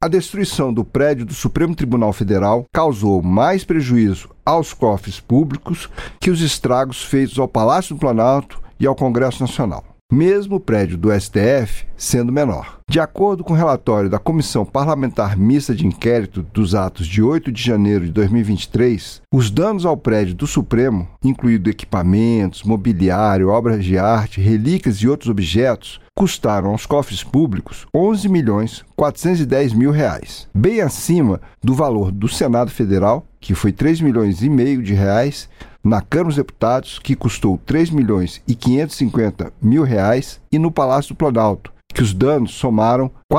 A destruição do prédio do Supremo Tribunal Federal causou mais prejuízo aos cofres públicos que os estragos feitos ao Palácio do Planalto e ao Congresso Nacional, mesmo o prédio do STF sendo menor. De acordo com o relatório da Comissão Parlamentar Mista de Inquérito dos atos de 8 de janeiro de 2023, os danos ao prédio do Supremo, incluindo equipamentos, mobiliário, obras de arte, relíquias e outros objetos, custaram aos cofres públicos R$ 11.410.000, bem acima do valor do Senado Federal, que foi R$ 3,5 milhões, na Câmara dos Deputados, que custou R$ 3.550.000, e no Palácio do Planalto, que os danos somaram R$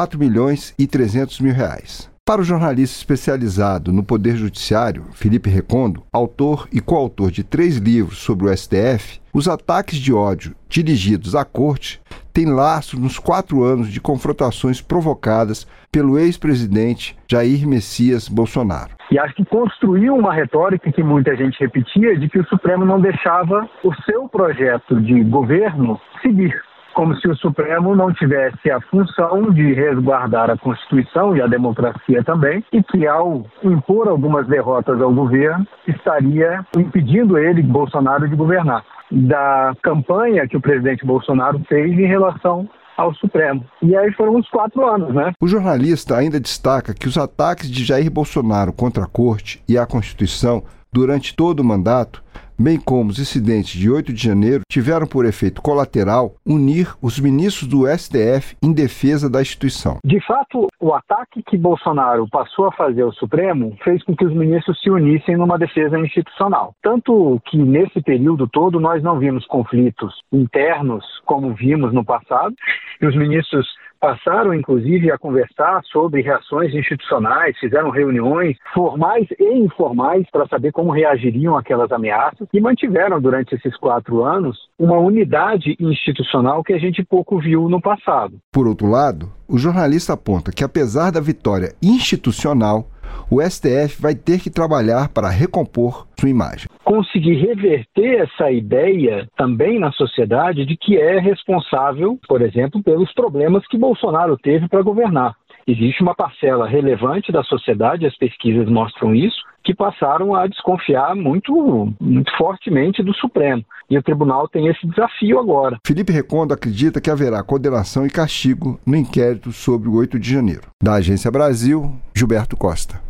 4.300.000. Para o jornalista especializado no Poder Judiciário, Felipe Recondo, autor e coautor de 3 livros sobre o STF, os ataques de ódio dirigidos à Corte têm lastro nos 4 anos de confrontações provocadas pelo ex-presidente Jair Messias Bolsonaro. E acho que construiu uma retórica que muita gente repetia de que o Supremo não deixava o seu projeto de governo seguir, como se o Supremo não tivesse a função de resguardar a Constituição e a democracia também, e que ao impor algumas derrotas ao governo, estaria impedindo ele, Bolsonaro, de governar. Da campanha que o presidente Bolsonaro fez em relação ao Supremo. E aí foram uns 4 anos, né? O jornalista ainda destaca que os ataques de Jair Bolsonaro contra a Corte e a Constituição durante todo o mandato, bem como os incidentes de 8 de janeiro, tiveram por efeito colateral unir os ministros do STF em defesa da instituição. De fato, o ataque que Bolsonaro passou a fazer ao Supremo fez com que os ministros se unissem numa defesa institucional. Tanto que nesse período todo nós não vimos conflitos internos como vimos no passado, e os ministros passaram, inclusive, a conversar sobre reações institucionais, fizeram reuniões formais e informais para saber como reagiriam àquelas ameaças e mantiveram, durante esses 4 anos, uma unidade institucional que a gente pouco viu no passado. Por outro lado, o jornalista aponta que, apesar da vitória institucional, o STF vai ter que trabalhar para recompor sua imagem. Conseguir reverter essa ideia também na sociedade de que é responsável, por exemplo, pelos problemas que Bolsonaro teve para governar. Existe uma parcela relevante da sociedade, as pesquisas mostram isso, que passaram a desconfiar muito fortemente do Supremo. E o tribunal tem esse desafio agora. Felipe Recondo acredita que haverá condenação e castigo no inquérito sobre o 8 de janeiro. Da Agência Brasil, Gilberto Costa.